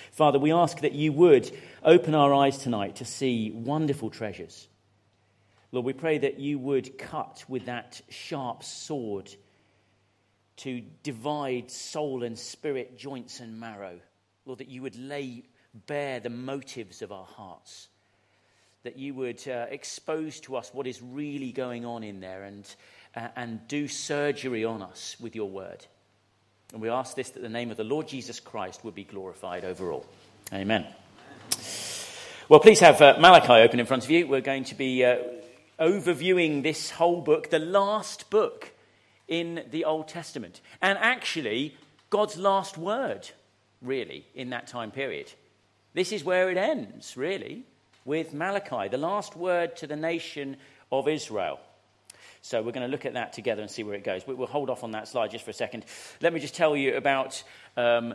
Father, we ask that you would open our eyes tonight to see wonderful treasures. Lord, we pray that you would cut with that sharp sword to divide soul and spirit, joints and marrow. Lord, that you would lay bare the motives of our hearts, that you would expose to us what is really going on in there and do surgery on us with your word. And we ask this that the name of the Lord Jesus Christ would be glorified over all. Amen. Well, please have Malachi open in front of you. We're going to be overviewing this whole book, the last book in the Old Testament. And actually, God's last word, really, in that time period. This is where it ends, really, with Malachi, the last word to the nation of Israel. So we're going to look at that together and see where it goes. We'll hold off on that slide just for a second. Let me just tell you about a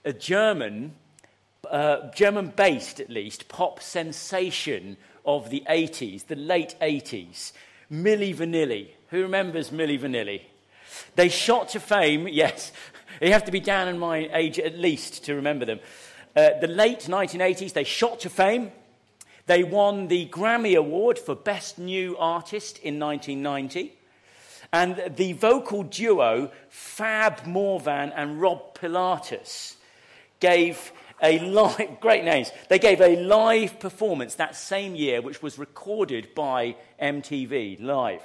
German-based, at least, pop sensation of the 80s, the late 80s. Milli Vanilli. Who remembers Milli Vanilli? They shot to fame, yes. You have to be down in my age at least to remember them. The late 1980s, they shot to fame. They won the Grammy Award for Best New Artist in 1990. And the vocal duo Fab Morvan and Rob Pilatus gave great names. They gave a live performance that same year, which was recorded by MTV live.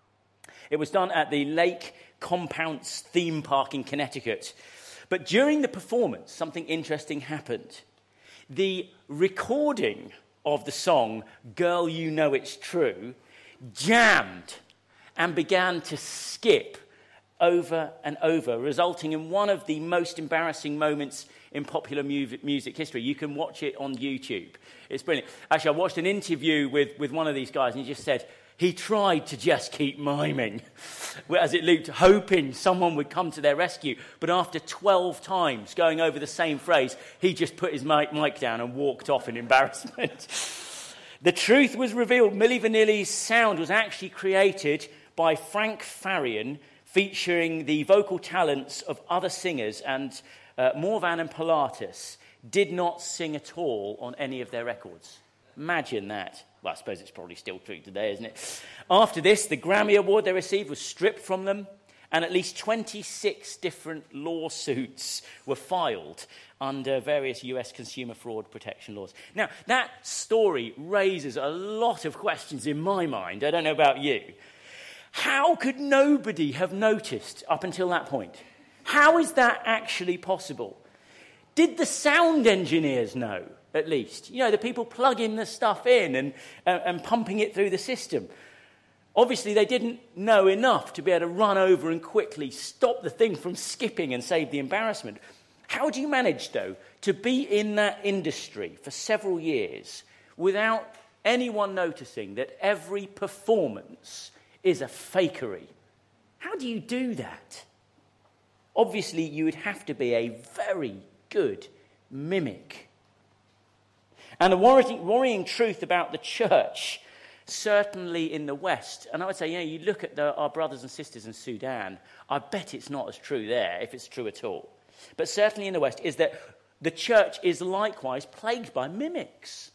It was done at the Lake Compounce theme park in Connecticut. But during the performance, something interesting happened. The recording of the song, Girl, You Know It's True, jammed and began to skip over and over, resulting in one of the most embarrassing moments in popular music history. You can watch it on YouTube. It's brilliant. Actually, I watched an interview with one of these guys, and he just said he tried to just keep miming as it looped, hoping someone would come to their rescue. But after 12 times going over the same phrase, he just put his mic down and walked off in embarrassment. The truth was revealed. Milli Vanilli's sound was actually created by Frank Farian, featuring the vocal talents of other singers, and Morvan and Pilatus did not sing at all on any of their records. Imagine that. Well, I suppose it's probably still true today, isn't it? After this, the Grammy Award they received was stripped from them, and at least 26 different lawsuits were filed under various US consumer fraud protection laws. Now, that story raises a lot of questions in my mind. I don't know about you. How could nobody have noticed up until that point? How is that actually possible? Did the sound engineers know, at least? You know, the people plugging the stuff in and pumping it through the system. Obviously, they didn't know enough to be able to run over and quickly stop the thing from skipping and save the embarrassment. How do you manage, though, to be in that industry for several years without anyone noticing that every performance is a fakery? How do you do that? Obviously, you would have to be a very good mimic. And the worrying truth about the church, certainly in the West, and I would say, you know, you look at our brothers and sisters in Sudan, I bet it's not as true there, if it's true at all. But certainly in the West, is that the church is likewise plagued by mimics.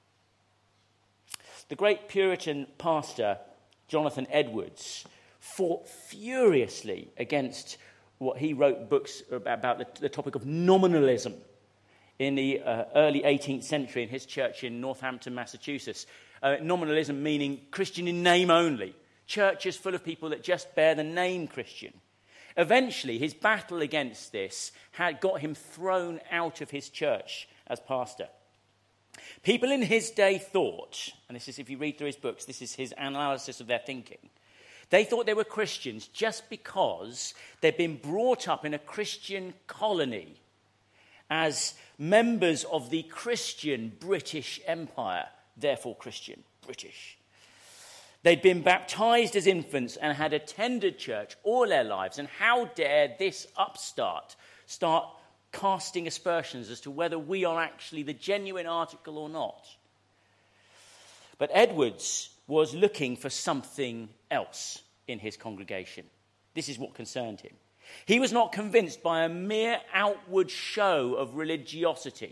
The great Puritan pastor, Jonathan Edwards, fought furiously against what he wrote books about the topic of nominalism in the early 18th century in his church in Northampton, Massachusetts. Nominalism meaning Christian in name only. Churches full of people that just bear the name Christian. Eventually, his battle against this had got him thrown out of his church as pastor. People in his day thought, and this is, if you read through his books, this is his analysis of their thinking, they thought they were Christians just because they'd been brought up in a Christian colony as members of the Christian British Empire, therefore Christian, British. They'd been baptized as infants and had attended church all their lives, and how dare this upstart start casting aspersions as to whether we are actually the genuine article or not. But Edwards was looking for something else in his congregation. This is what concerned him. He was not convinced by a mere outward show of religiosity,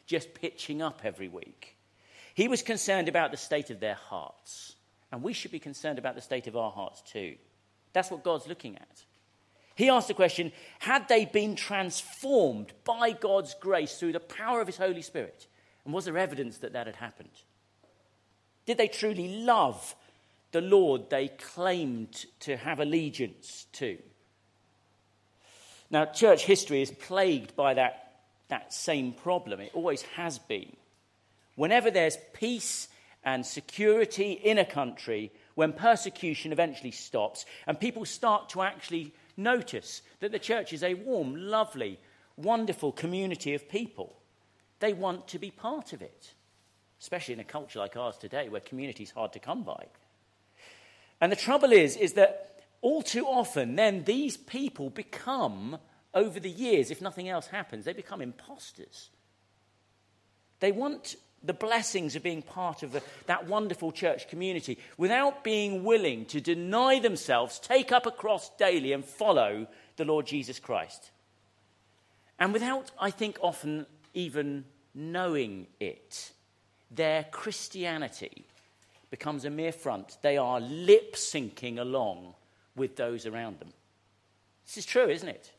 just pitching up every week. He was concerned about the state of their hearts. And we should be concerned about the state of our hearts too. That's what God's looking at. He asked the question, had they been transformed by God's grace through the power of his Holy Spirit? And was there evidence that that had happened? Did they truly love the Lord they claimed to have allegiance to? Now, church history is plagued by that same problem. It always has been. Whenever there's peace and security in a country, when persecution eventually stops and people start to actually notice that the church is a warm, lovely, wonderful community of people, they want to be part of it, especially in a culture like ours today where community is hard to come by. And the trouble is that all too often then these people become, over the years, if nothing else happens, they become imposters. They want the blessings of being part of that wonderful church community without being willing to deny themselves, take up a cross daily and follow the Lord Jesus Christ. And without, I think, often even knowing it, their Christianity becomes a mere front. They are lip-syncing along with those around them. This is true, isn't it?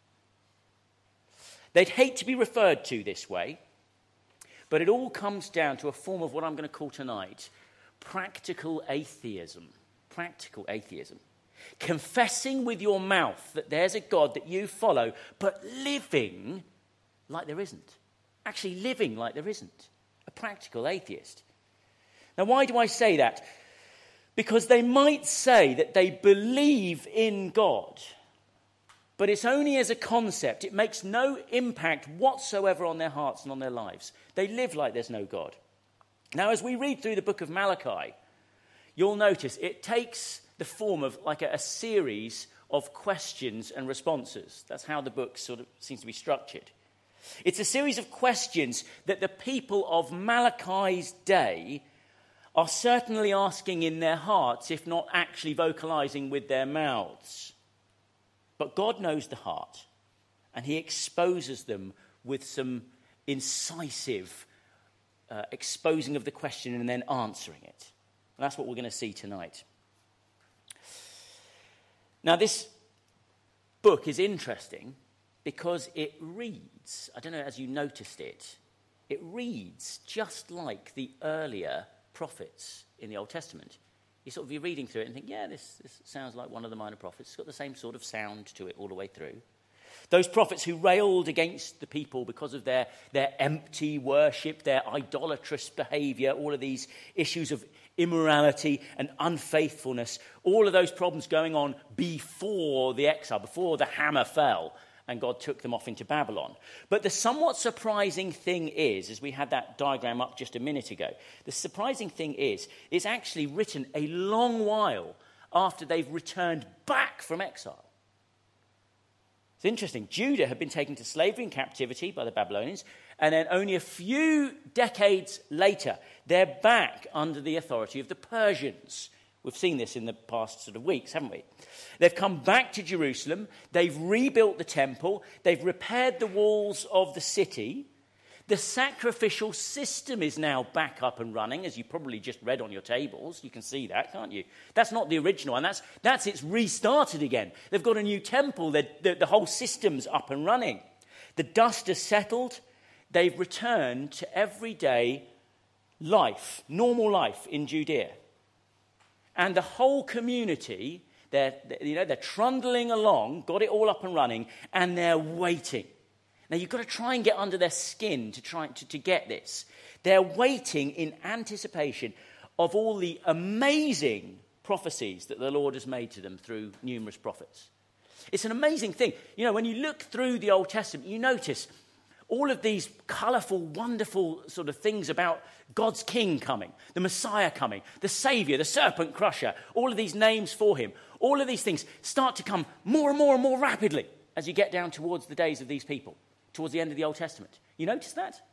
They'd hate to be referred to this way, but it all comes down to a form of what I'm going to call tonight practical atheism. Practical atheism. Confessing with your mouth that there's a God that you follow, but living like there isn't. Actually living like there isn't. A practical atheist. Now, why do I say that? Because they might say that they believe in God, but it's only as a concept. It makes no impact whatsoever on their hearts and on their lives. They live like there's no God. Now, as we read through the book of Malachi, you'll notice it takes the form of like a series of questions and responses. That's how the book sort of seems to be structured. It's a series of questions that the people of Malachi's day are certainly asking in their hearts, if not actually vocalizing with their mouths. But God knows the heart, and he exposes them with some incisive exposing of the question and then answering it. And that's what we're going to see tonight. Now, this book is interesting because it reads, I don't know as you noticed it, it reads just like the earlier prophets in the Old Testament. You sort of be reading through it and think, yeah, this sounds like one of the minor prophets. It's got the same sort of sound to it all the way through. Those prophets who railed against the people because of their empty worship, their idolatrous behavior, all of these issues of immorality and unfaithfulness, all of those problems going on before the exile, before the hammer fell and God took them off into Babylon. But the somewhat surprising thing is, as we had that diagram up just a minute ago, the surprising thing is, it's actually written a long while after they've returned back from exile. It's interesting. Judah had been taken to slavery and captivity by the Babylonians, and then only a few decades later, they're back under the authority of the Persians. We've seen this in the past sort of weeks, haven't we? They've come back to Jerusalem. They've rebuilt the temple. They've repaired the walls of the city. The sacrificial system is now back up and running, as you probably just read on your tables. You can see that, can't you? That's not the original, and it's restarted again. They've got a new temple. The whole system's up and running. The dust has settled. They've returned to everyday life, normal life in Judea. And the whole community, they're trundling along, got it all up and running, and they're waiting. Now, you've got to try and get under their skin to get this. They're waiting in anticipation of all the amazing prophecies that the Lord has made to them through numerous prophets. It's an amazing thing. You know, when you look through the Old Testament, you notice all of these colourful, wonderful sort of things about God's king coming, the Messiah coming, the Saviour, the serpent crusher, all of these names for him. All of these things start to come more and more and more rapidly as you get down towards the days of these people, towards the end of the Old Testament. You notice that?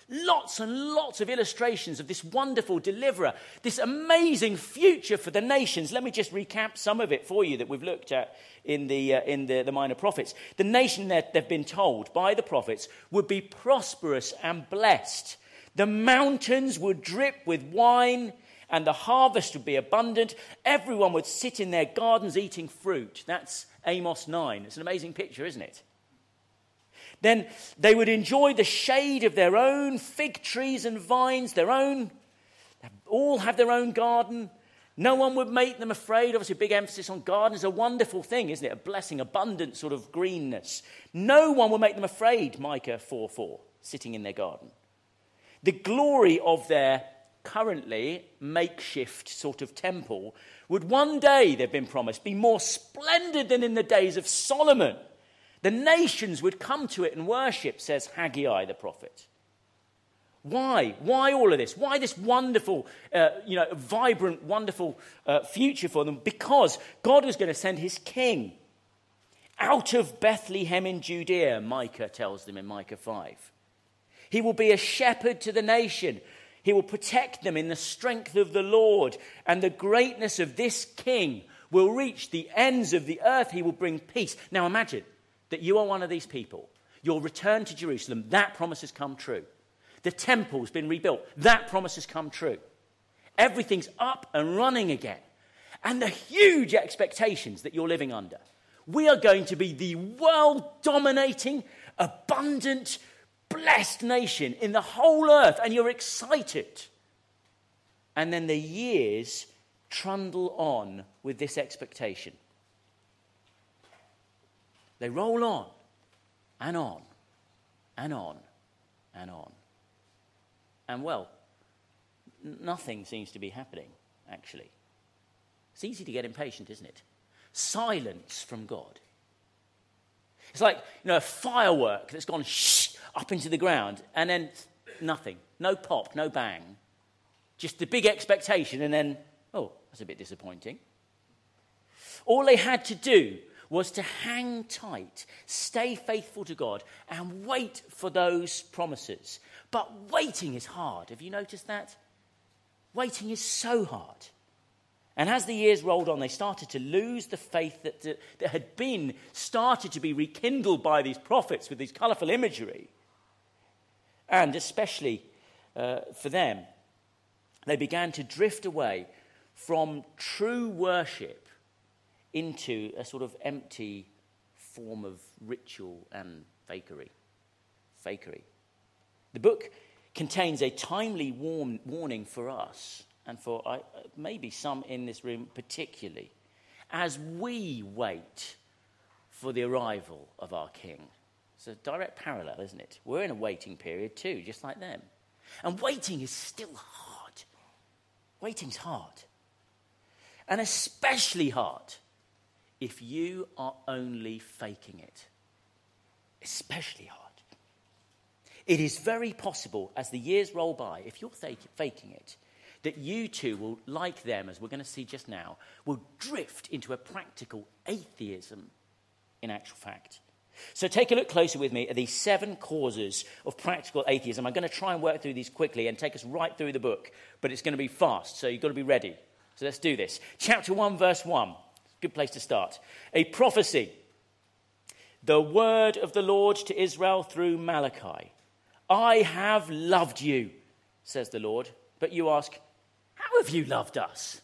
lots and lots of illustrations of this wonderful deliverer, this amazing future for the nations. Let me just recap some of it for you that we've looked at in the minor prophets. The nation that they've been told by the prophets would be prosperous and blessed. The mountains would drip with wine, and the harvest would be abundant. Everyone would sit in their gardens eating fruit. That's Amos 9. It's an amazing picture, isn't it? Then they would enjoy the shade of their own fig trees and vines, they all have their own garden. No one would make them afraid. Obviously, a big emphasis on gardens, a wonderful thing, isn't it? A blessing, abundant sort of greenness. No one would make them afraid, Micah 4:4, sitting in their garden. The glory of their currently makeshift sort of temple would one day, they've been promised, be more splendid than in the days of Solomon. The nations would come to it and worship, says Haggai the prophet. Why? Why all of this? Why this wonderful, vibrant, wonderful future for them? Because God was going to send his king out of Bethlehem in Judea, Micah tells them in Micah 5. He will be a shepherd to the nation. He will protect them in the strength of the Lord, and the greatness of this king will reach the ends of the earth. He will bring peace. Now imagine that you are one of these people. Your return to Jerusalem, that promise has come true. The temple's been rebuilt. That promise has come true. Everything's up and running again. And the huge expectations that you're living under. We are going to be the world-dominating, abundant, blessed nation in the whole earth. And you're excited. And then the years trundle on with this expectation. They roll on and on and on and on. And well, nothing seems to be happening, actually. It's easy to get impatient, isn't it? Silence from God. It's like, a firework that's gone up into the ground and then nothing. No pop, no bang. Just the big expectation and then, oh, that's a bit disappointing. All they had to do was to hang tight, stay faithful to God, and wait for those promises. But waiting is hard. Have you noticed that? Waiting is so hard. And as the years rolled on, they started to lose the faith that had been started to be rekindled by these prophets with these colourful imagery. And especially for them, they began to drift away from true worship into a sort of empty form of ritual and fakery. The book contains a timely warning for us, and for maybe some in this room particularly, as we wait for the arrival of our King. It's a direct parallel, isn't it? We're in a waiting period too, just like them. And waiting is still hard. Waiting's hard. And especially hard if you are only faking it. Especially hard. It is very possible, as the years roll by, if you're faking it, that you too will, like them, as we're going to see just now, will drift into a practical atheism in actual fact. So take a look closer with me at these 7 causes of practical atheism. I'm going to try and work through these quickly and take us right through the book, but it's going to be fast, so you've got to be ready. So let's do this. Chapter 1, verse 1. Good place to start. A prophecy. The word of the Lord to Israel through Malachi. I have loved you, says the Lord. But you ask, how have you loved us?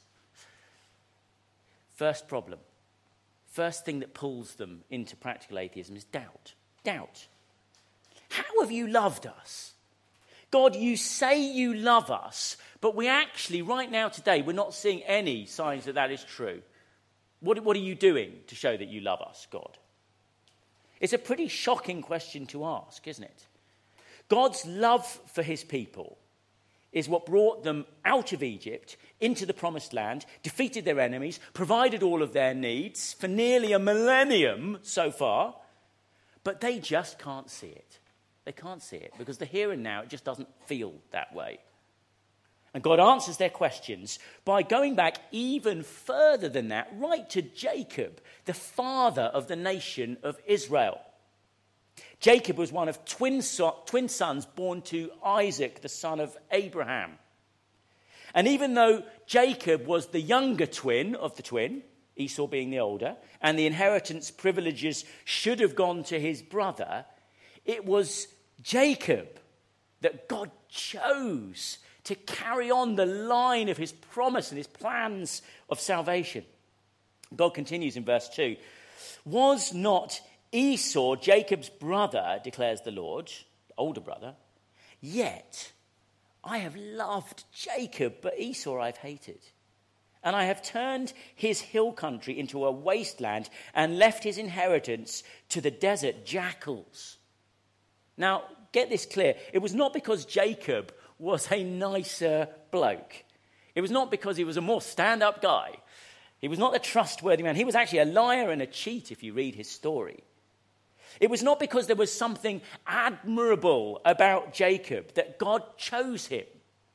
First problem. First thing that pulls them into practical atheism is doubt. Doubt. How have you loved us? God, you say you love us, but we actually, right now today, we're not seeing any signs that is true. What are you doing to show that you love us, God? It's a pretty shocking question to ask, isn't it? God's love for his people is what brought them out of Egypt into the promised land, defeated their enemies, provided all of their needs for nearly a millennium so far, but they just can't see it. They can't see it because the here and now, it just doesn't feel that way. And God answers their questions by going back even further than that, right to Jacob, the father of the nation of Israel. Jacob was one of twin sons born to Isaac, the son of Abraham. And even though Jacob was the younger twin of the twin, Esau being the older, and the inheritance privileges should have gone to his brother, it was Jacob that God chose to carry on the line of his promise and his plans of salvation. God continues in verse 2. Was not Esau Jacob's brother, declares the Lord, the older brother? Yet I have loved Jacob, but Esau I've hated. And I have turned his hill country into a wasteland and left his inheritance to the desert jackals. Now, get this clear. It was not because Jacob was a nicer bloke. It was not because he was a more stand-up guy. He was not a trustworthy man. He was actually a liar and a cheat if you read his story. It was not because there was something admirable about Jacob that God chose him.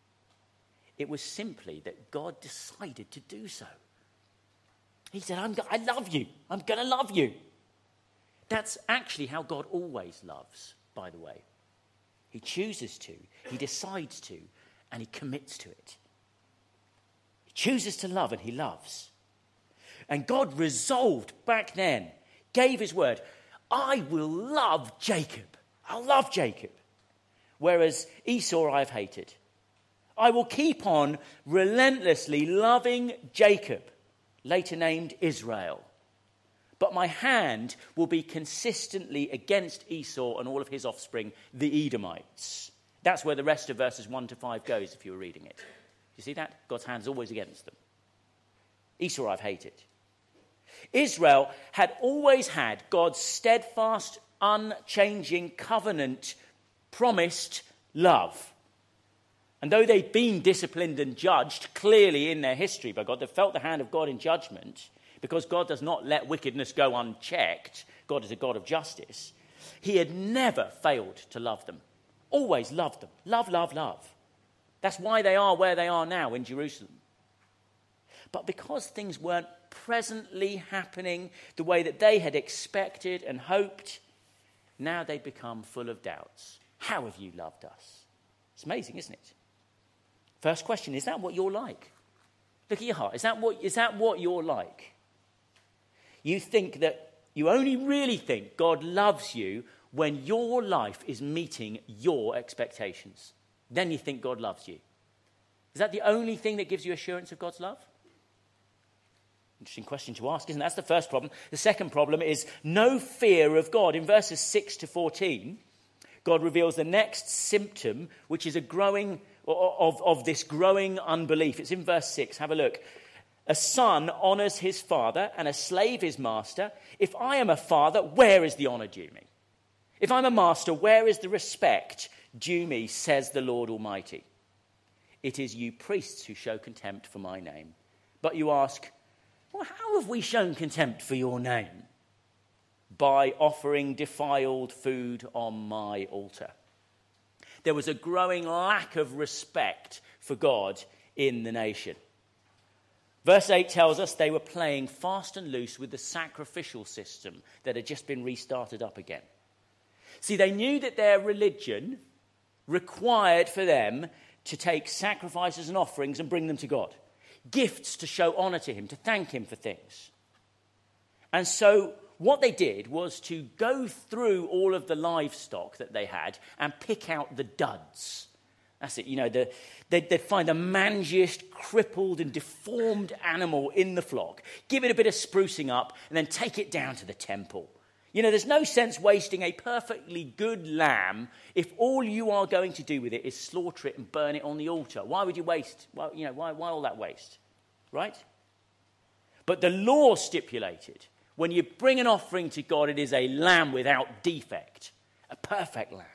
It was simply that God decided to do so. He said, I love you. I'm going to love you. That's actually how God always loves, by the way. He chooses to, he decides to, and he commits to it. He chooses to love and he loves. And God resolved back then, gave his word, I will love Jacob. I'll love Jacob. Whereas Esau I've hated. I will keep on relentlessly loving Jacob, later named Israel. But my hand will be consistently against Esau and all of his offspring, the Edomites. That's where the rest of verses 1 to 5 goes if you were reading it. You see that? God's hand's always against them. Esau I've hated. Israel had always had God's steadfast, unchanging covenant promised love. And though they'd been disciplined and judged clearly in their history by God, they felt the hand of God in judgment, because God does not let wickedness go unchecked. God is a God of justice. He had never failed to love them. Always loved them. Love, love, love. That's why they are where they are now in Jerusalem. But because things weren't presently happening the way that they had expected and hoped, now they become full of doubts. How have you loved us? It's amazing, isn't it? First question, is that what you're like? Look at your heart. Is that what you're like? You think that you only really think God loves you when your life is meeting your expectations. Then you think God loves you. Is that the only thing that gives you assurance of God's love? Interesting question to ask, isn't it? That's the first problem. The second problem is no fear of God. In verses 6 to 14, God reveals the next symptom, which is a growing of this growing unbelief. It's in verse 6. Have a look. A son honors his father and a slave his master. If I am a father, where is the honor due me? If I'm a master, where is the respect due me, says the Lord Almighty? It is you priests who show contempt for my name. But you ask, well, how have we shown contempt for your name? By offering defiled food on my altar. There was a growing lack of respect for God in the nation. Verse 8 tells us they were playing fast and loose with the sacrificial system that had just been restarted up again. See, they knew that their religion required for them to take sacrifices and offerings and bring them to God. Gifts to show honor to him, to thank him for things. And so what they did was to go through all of the livestock that they had and pick out the duds. That's it, you know, they'd find the mangiest, crippled and deformed animal in the flock, give it a bit of sprucing up, and then take it down to the temple. You know, there's no sense wasting a perfectly good lamb if all you are going to do with it is slaughter it and burn it on the altar. Why would you waste? Why all that waste? Right? But the law stipulated, when you bring an offering to God, it is a lamb without defect, a perfect lamb.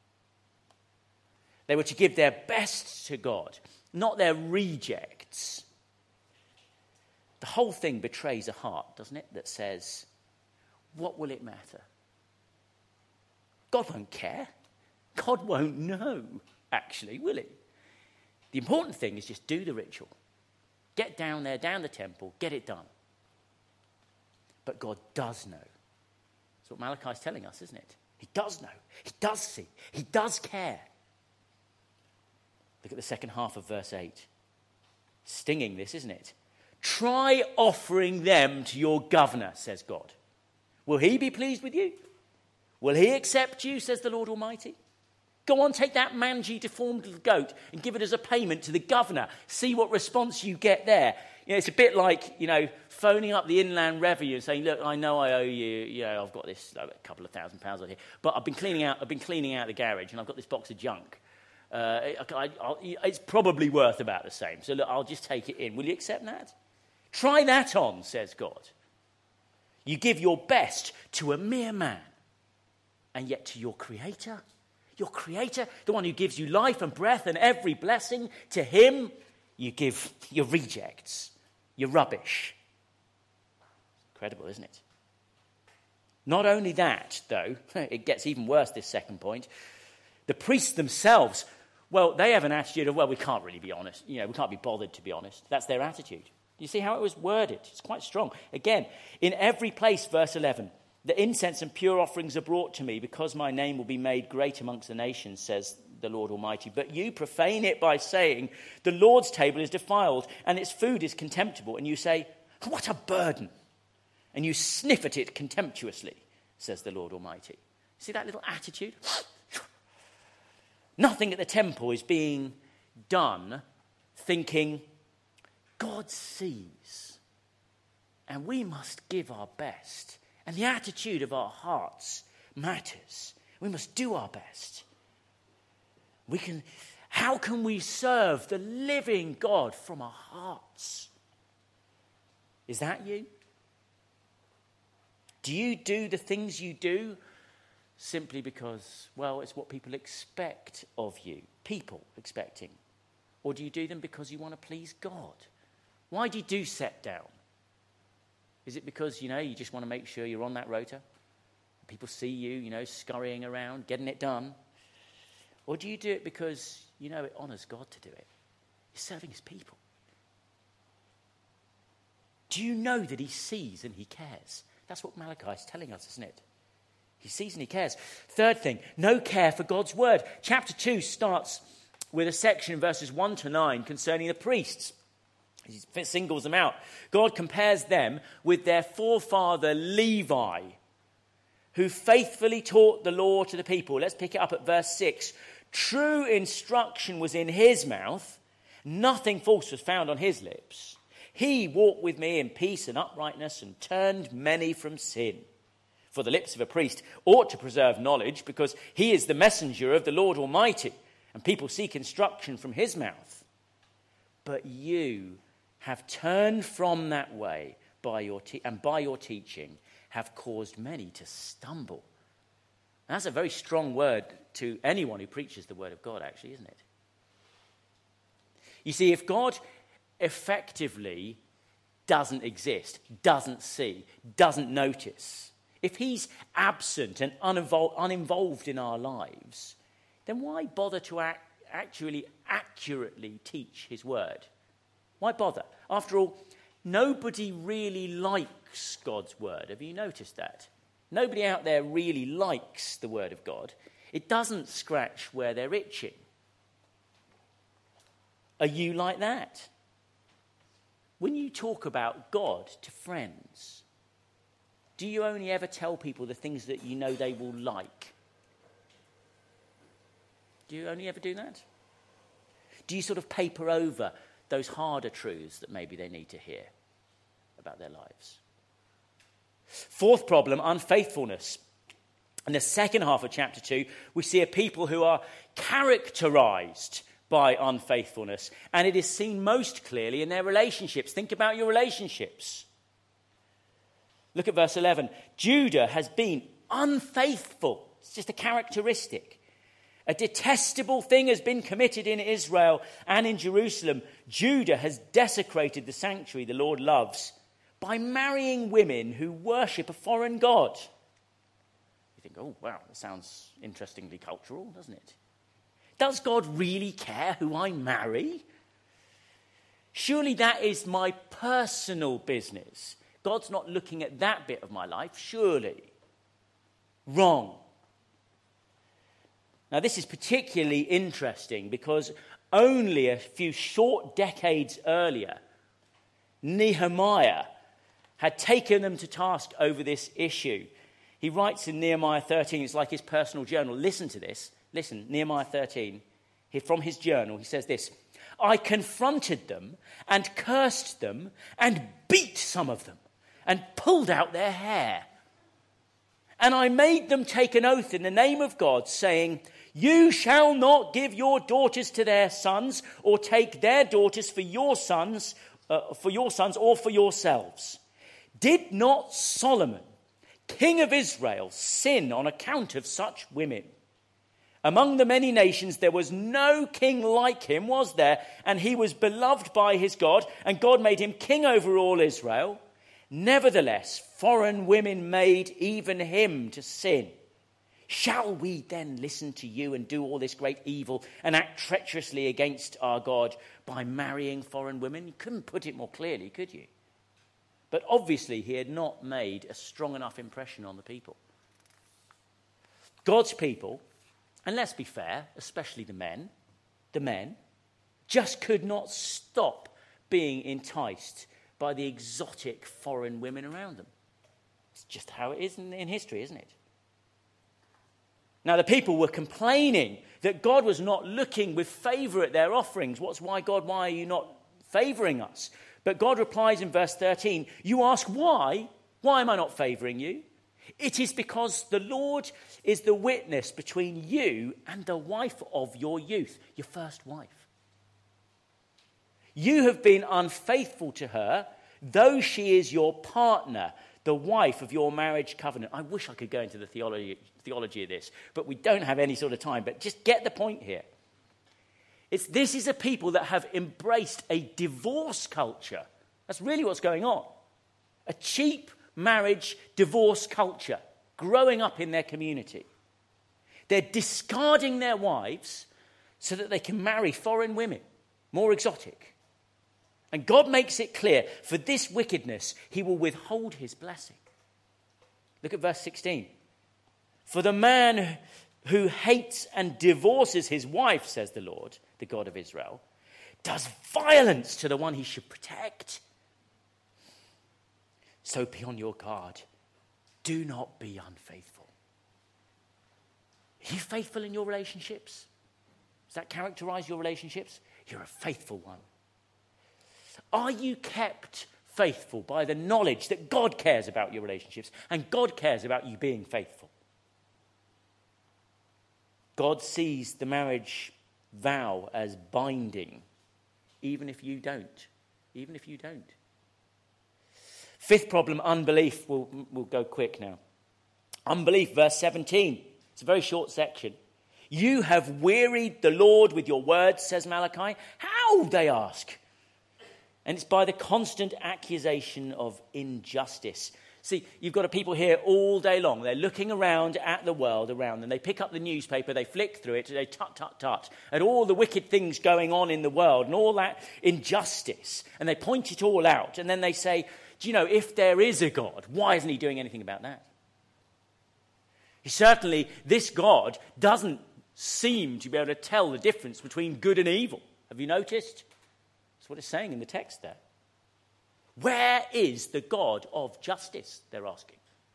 They were to give their best to God, not their rejects. The whole thing betrays a heart, doesn't it, that says, what will it matter? God won't care. God won't know, actually, will he? The important thing is just do the ritual. Get down there, down the temple, get it done. But God does know. That's what Malachi's telling us, isn't it? He does know. He does see. He does care. Look at the second half of verse 8. Stinging this, isn't it? Try offering them to your governor, says God. Will he be pleased with you? Will he accept you, says the Lord Almighty? Go on, take that mangy, deformed little goat and give it as a payment to the governor. See what response you get there. You know, it's a bit like, phoning up the Inland Revenue and saying, look, I know I owe you, I've got this a couple of £1,000 on here, but I've been cleaning out the garage and I've got this box of junk. It's probably worth about the same. So look, I'll just take it in. Will you accept that? Try that on, says God. You give your best to a mere man, and yet to your Creator, the one who gives you life and breath and every blessing, to him you give your rejects, your rubbish. Incredible, isn't it? Not only that, though, it gets even worse, this second point. The priests themselves, well, they have an attitude of, well, we can't really be honest. We can't be bothered to be honest. That's their attitude. You see how it was worded? It's quite strong. Again, in every place, verse 11, the incense and pure offerings are brought to me because my name will be made great amongst the nations, says the Lord Almighty. But you profane it by saying, the Lord's table is defiled and its food is contemptible. And you say, what a burden. And you sniff at it contemptuously, says the Lord Almighty. See that little attitude? Nothing at the temple is being done thinking, God sees, and we must give our best. And the attitude of our hearts matters. We must do our best. How can we serve the living God from our hearts? Is that you? Do you do the things you do simply because, well, it's what people expect of you? People expecting. Or do you do them because you want to please God? Why do you do set down? Is it because, you just want to make sure you're on that rota? People see you, scurrying around, getting it done? Or do you do it because, it honours God to do it? You're serving his people. Do you know that he sees and he cares? That's what Malachi is telling us, isn't it? He sees and he cares. Third thing, no care for God's word. Chapter 2 starts with a section in verses 1 to 9 concerning the priests. He singles them out. God compares them with their forefather Levi, who faithfully taught the law to the people. Let's pick it up at verse 6. True instruction was in his mouth. Nothing false was found on his lips. He walked with me in peace and uprightness and turned many from sin. For the lips of a priest ought to preserve knowledge because he is the messenger of the Lord Almighty, and people seek instruction from his mouth. But you have turned from that way by your teaching have caused many to stumble. And that's a very strong word to anyone who preaches the word of God, actually, isn't it? You see, if God effectively doesn't exist, doesn't see, doesn't notice, if he's absent and uninvolved in our lives, then why bother to actually accurately teach his word? Why bother? After all, nobody really likes God's word. Have you noticed that? Nobody out there really likes the word of God. It doesn't scratch where they're itching. Are you like that? When you talk about God to friends, do you only ever tell people the things that you know they will like? Do you only ever do that? Do you sort of paper over those harder truths that maybe they need to hear about their lives? Fourth problem, unfaithfulness. In the second half of chapter 2, we see a people who are characterized by unfaithfulness, and it is seen most clearly in their relationships. Think about your relationships. Look at verse 11. Judah has been unfaithful. It's just a characteristic. A detestable thing has been committed in Israel and in Jerusalem. Judah has desecrated the sanctuary the Lord loves by marrying women who worship a foreign god. You think, oh, wow, that sounds interestingly cultural, doesn't it? Does God really care who I marry? Surely that is my personal business. God's not looking at that bit of my life, surely. Wrong. Now, this is particularly interesting because only a few short decades earlier, Nehemiah had taken them to task over this issue. He writes in Nehemiah 13, it's like his personal journal. Listen to this. Listen, Nehemiah 13, from his journal, he says this: I confronted them and cursed them and beat some of them and pulled out their hair. And I made them take an oath in the name of God, saying, you shall not give your daughters to their sons, or take their daughters for your sons or for yourselves. Did not Solomon, king of Israel, sin on account of such women? Among the many nations there was no king like him, was there? And he was beloved by his God, and God made him king over all Israel. Nevertheless, foreign women made even him to sin. Shall we then listen to you and do all this great evil and act treacherously against our God by marrying foreign women? You couldn't put it more clearly, could you? But obviously he had not made a strong enough impression on the people. God's people, and let's be fair, especially the men just could not stop being enticed by the exotic foreign women around them. It's just how it is in history, isn't it? Now, the people were complaining that God was not looking with favour at their offerings. Why, God, why are you not favouring us? But God replies in verse 13, you ask why? Why am I not favouring you? It is because the Lord is the witness between you and the wife of your youth, your first wife. You have been unfaithful to her, though she is your partner, the wife of your marriage covenant. I wish I could go into the theology of this, but we don't have any sort of time. But just get the point here. This is a people that have embraced a divorce culture. That's really what's going on. A cheap marriage divorce culture growing up in their community. They're discarding their wives so that they can marry foreign women, more exotic. And God makes it clear, for this wickedness, he will withhold his blessing. Look at verse 16. For the man who hates and divorces his wife, says the Lord, the God of Israel, does violence to the one he should protect. So be on your guard. Do not be unfaithful. Are you faithful in your relationships? Does that characterize your relationships? You're a faithful one. Are you kept faithful by the knowledge that God cares about your relationships and God cares about you being faithful? God sees the marriage vow as binding, even if you don't. Even if you don't. Fifth problem, unbelief. We'll go quick now. Unbelief, verse 17. It's a very short section. You have wearied the Lord with your words, says Malachi. How, they ask. And it's by the constant accusation of injustice. See, you've got people here all day long. They're looking around at the world around them. They pick up the newspaper, they flick through it, they tut at all the wicked things going on in the world and all that injustice. And they point it all out. And then they say, do you know, if there is a God, why isn't he doing anything about that? Certainly, this God doesn't seem to be able to tell the difference between good and evil. Have you noticed? That's what it's saying in the text there. Where is the God of justice, they're asking.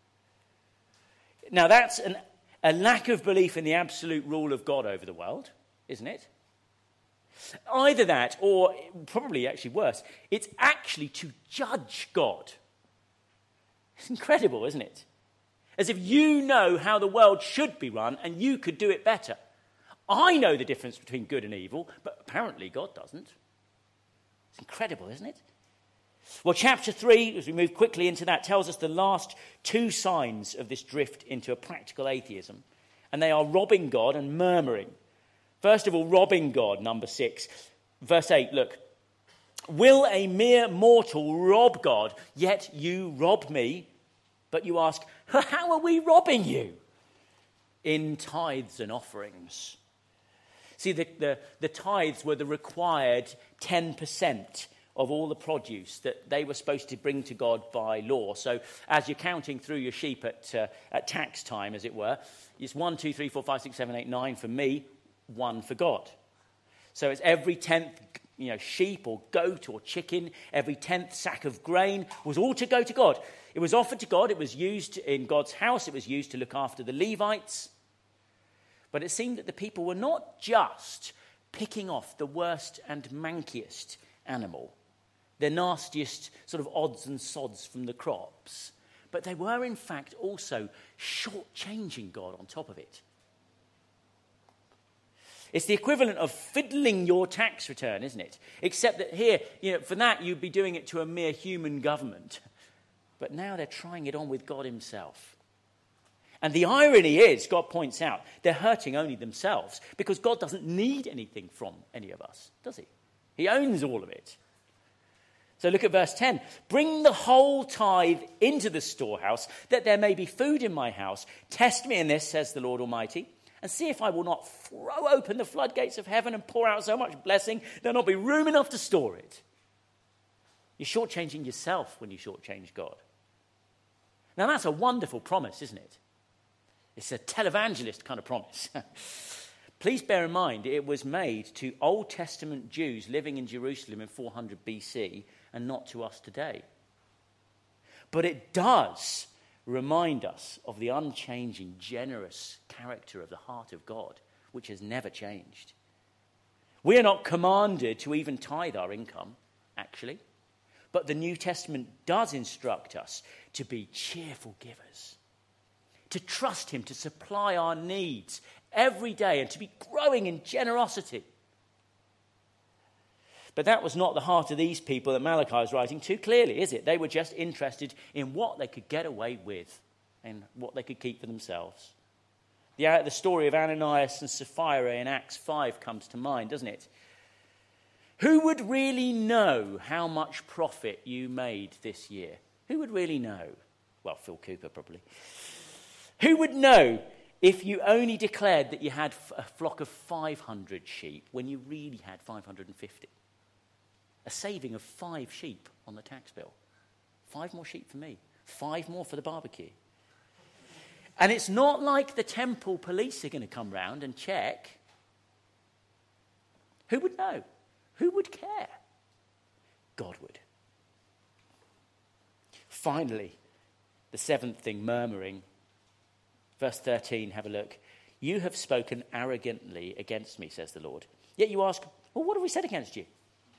Now, that's a lack of belief in the absolute rule of God over the world, isn't it? Either that, or probably actually worse, it's actually to judge God. It's incredible, isn't it? As if you know how the world should be run and you could do it better. I know the difference between good and evil, but apparently God doesn't. It's incredible, isn't it? Well, chapter 3, as we move quickly into that, tells us the last two signs of this drift into a practical atheism. And they are robbing God and murmuring. First of all, robbing God, number 6. Verse 8, look. Will a mere mortal rob God, yet you rob me? But you ask, how are we robbing you? In tithes and offerings. See, the tithes were the required 10% of all the produce that they were supposed to bring to God by law. So as you're counting through your sheep at tax time, as it were, it's 1, 2, 3, 4, 5, 6, 7, 8, 9 for me, 1 for God. So it's every 10th sheep or goat or chicken, every 10th sack of grain was all to go to God. It was offered to God. It was used in God's house. It was used to look after the Levites. But it seemed that the people were not just picking off the worst and mankiest animal, the nastiest sort of odds and sods from the crops, but they were in fact also shortchanging God on top of it. It's the equivalent of fiddling your tax return, isn't it? Except that here, for that you'd be doing it to a mere human government. But now they're trying it on with God himself. And the irony is, God points out, they're hurting only themselves because God doesn't need anything from any of us, does he? He owns all of it. So look at verse 10. Bring the whole tithe into the storehouse, that there may be food in my house. Test me in this, says the Lord Almighty, and see if I will not throw open the floodgates of heaven and pour out so much blessing, there'll not be room enough to store it. You're shortchanging yourself when you shortchange God. Now that's a wonderful promise, isn't it? It's a televangelist kind of promise. Please bear in mind, it was made to Old Testament Jews living in Jerusalem in 400 BC and not to us today. But it does remind us of the unchanging, generous character of the heart of God, which has never changed. We are not commanded to even tithe our income, actually. But the New Testament does instruct us to be cheerful givers, to trust him to supply our needs every day and to be growing in generosity. But that was not the heart of these people that Malachi is writing to clearly, is it? They were just interested in what they could get away with and what they could keep for themselves. The story of Ananias and Sapphira in Acts 5 comes to mind, doesn't it? Who would really know how much profit you made this year? Who would really know? Well, Phil Cooper probably. Who would know if you only declared that you had a flock of 500 sheep when you really had 550? A saving of 5 sheep on the tax bill. 5 more sheep for me. 5 more for the barbecue. And it's not like the temple police are going to come round and check. Who would know? Who would care? God would. Finally, the 7th thing, murmuring. Verse 13, have a look. You have spoken arrogantly against me, says the Lord. Yet you ask, well, what have we said against you?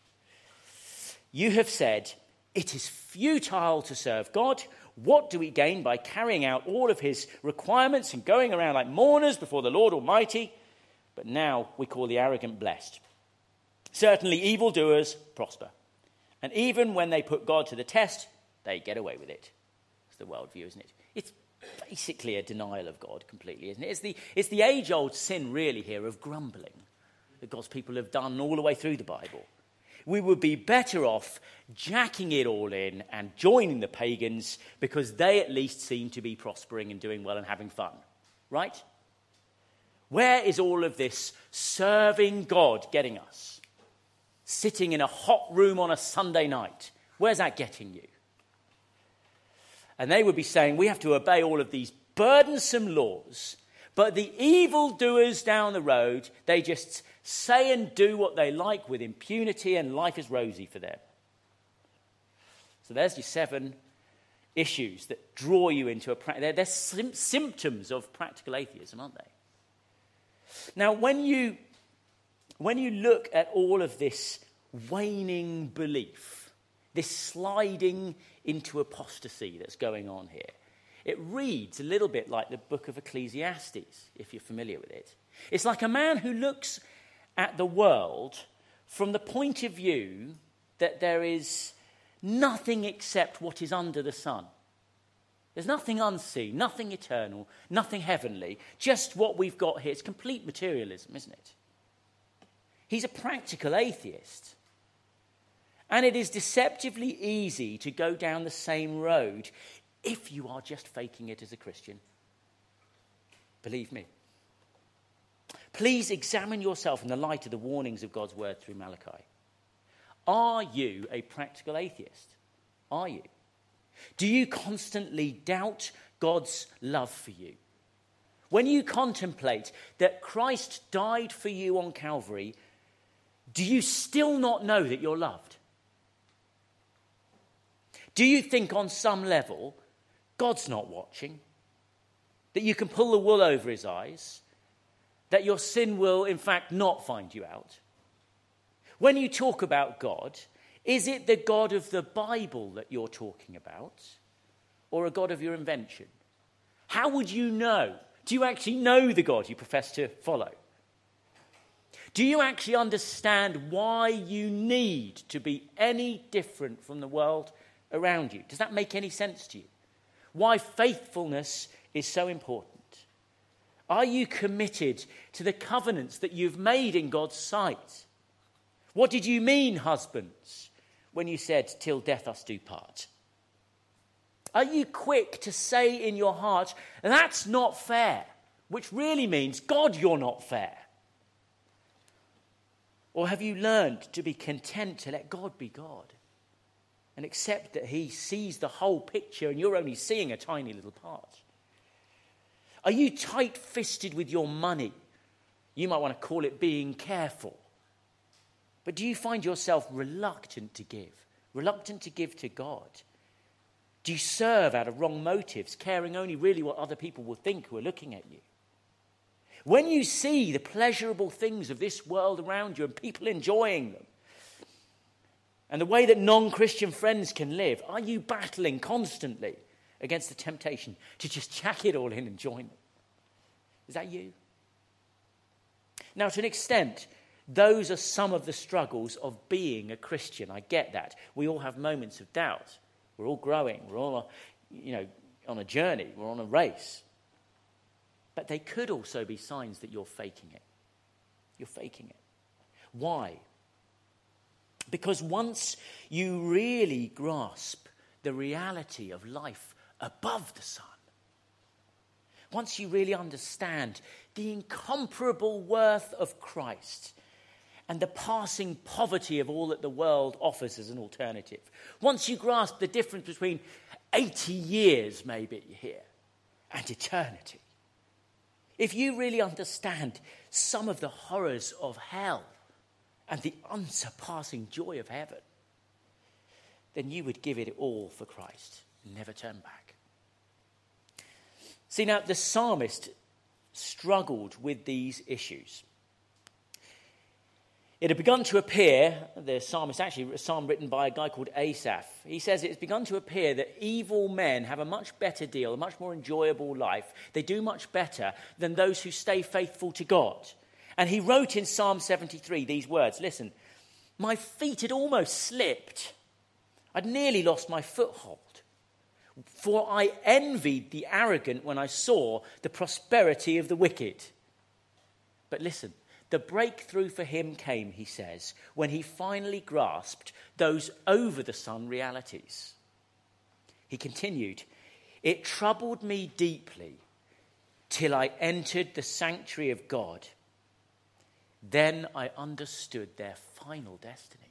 You have said, it is futile to serve God. What do we gain by carrying out all of his requirements and going around like mourners before the Lord Almighty? But now we call the arrogant blessed. Certainly evildoers prosper. And even when they put God to the test, they get away with it. It's the worldview, isn't it? It's basically a denial of God completely, isn't it? It's the age-old sin really here of grumbling that God's people have done all the way through the Bible. We would be better off jacking it all in and joining the pagans because they at least seem to be prospering and doing well and having fun. Right? Where is all of this serving God getting us? Sitting in a hot room on a Sunday night. Where's that getting you? And they would be saying, we have to obey all of these burdensome laws, but the evildoers down the road, they just say and do what they like with impunity and life is rosy for them. So there's your 7 issues that draw you into they're symptoms of practical atheism, aren't they? Now, when you look at all of this waning belief, this sliding into apostasy that's going on here, it reads a little bit like the book of Ecclesiastes, if you're familiar with it. It's like a man who looks at the world from the point of view that there is nothing except what is under the sun. There's nothing unseen, nothing eternal, nothing heavenly, just what we've got here. It's complete materialism, isn't it? He's a practical atheist. And it is deceptively easy to go down the same road if you are just faking it as a Christian. Believe me. Please examine yourself in the light of the warnings of God's word through Malachi. Are you a practical atheist? Are you? Do you constantly doubt God's love for you? When you contemplate that Christ died for you on Calvary, do you still not know that you're loved? Do you think on some level God's not watching? That you can pull the wool over his eyes? That your sin will, in fact, not find you out? When you talk about God, is it the God of the Bible that you're talking about, or a God of your invention? How would you know? Do you actually know the God you profess to follow? Do you actually understand why you need to be any different from the world around you? Does that make any sense to you? Why faithfulness is so important? Are you committed to the covenants that you've made in God's sight? What did you mean, husbands, when you said, "Till death us do part"? Are you quick to say in your heart, "That's not fair," which really means, "God, you're not fair"? Or have you learned to be content to let God be God and accept that he sees the whole picture and you're only seeing a tiny little part? Are you tight-fisted with your money? You might want to call it being careful. But do you find yourself reluctant to give to God? Do you serve out of wrong motives, caring only really what other people will think who are looking at you? When you see the pleasurable things of this world around you and people enjoying them, and the way that non-Christian friends can live, are you battling constantly against the temptation to just chuck it all in and join them? Is that you? Now, to an extent, those are some of the struggles of being a Christian. I get that. We all have moments of doubt. We're all growing. We're all, on a journey. We're on a race. But they could also be signs that you're faking it. You're faking it. Why? Because once you really grasp the reality of life above the sun, once you really understand the incomparable worth of Christ and the passing poverty of all that the world offers as an alternative, once you grasp the difference between 80 years maybe here and eternity, if you really understand some of the horrors of hell and the unsurpassing joy of heaven, then you would give it all for Christ and never turn back. See, now, the psalmist struggled with these issues. It had begun to appear, the psalmist, actually a psalm written by a guy called Asaph, he says it's begun to appear that evil men have a much better deal, a much more enjoyable life. They do much better than those who stay faithful to God. And he wrote in Psalm 73 these words, listen, "My feet had almost slipped. I'd nearly lost my foothold. For I envied the arrogant when I saw the prosperity of the wicked." But listen, the breakthrough for him came, he says, when he finally grasped those over-the-sun realities. He continued, "It troubled me deeply till I entered the sanctuary of God. Then I understood their final destiny."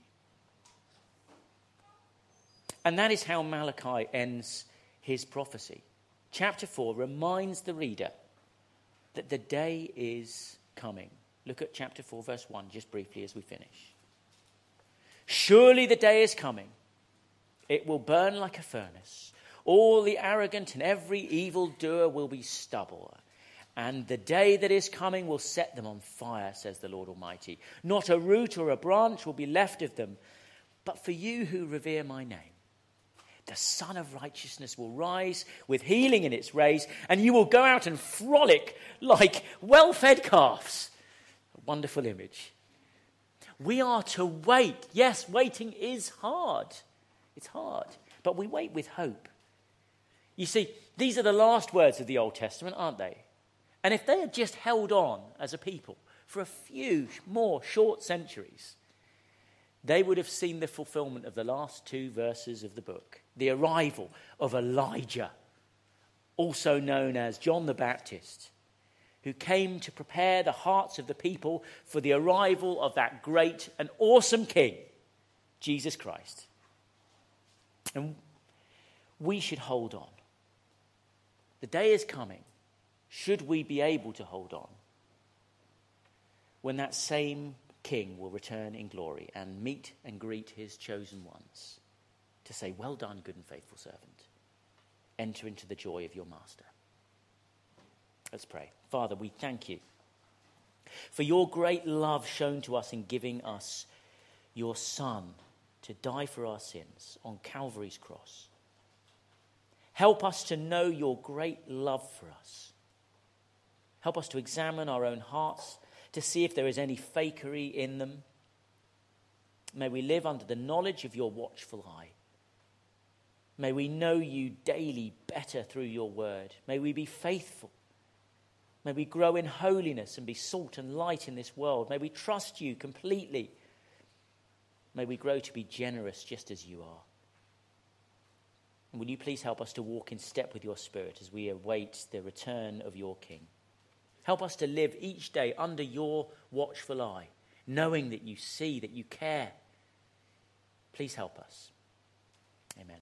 And that is how Malachi ends his prophecy. Chapter 4 reminds the reader that the day is coming. Look at chapter 4, verse 1, just briefly as we finish. "Surely the day is coming. It will burn like a furnace. All the arrogant and every evildoer will be stubble. And the day that is coming will set them on fire, says the Lord Almighty. Not a root or a branch will be left of them. But for you who revere my name, the Sun of Righteousness will rise with healing in its rays, and you will go out and frolic like well-fed calves." A wonderful image. We are to wait. Yes, waiting is hard. It's hard. But we wait with hope. You see, these are the last words of the Old Testament, aren't they? And if they had just held on as a people for a few more short centuries, they would have seen the fulfillment of the last two verses of the book. The arrival of Elijah, also known as John the Baptist, who came to prepare the hearts of the people for the arrival of that great and awesome king, Jesus Christ. And we should hold on. The day is coming, should we be able to hold on, when that same King will return in glory and meet and greet his chosen ones to say, well done, good and faithful servant. Enter into the joy of your master. Let's pray. Father, we thank you for your great love shown to us in giving us your Son to die for our sins on Calvary's cross. Help us to know your great love for us. Help us to examine our own hearts, to see if there is any fakery in them. May we live under the knowledge of your watchful eye. May we know you daily better through your word. May we be faithful. May we grow in holiness and be salt and light in this world. May we trust you completely. May we grow to be generous just as you are. And will you please help us to walk in step with your Spirit as we await the return of your King? Help us to live each day under your watchful eye, knowing that you see, that you care. Please help us. Amen.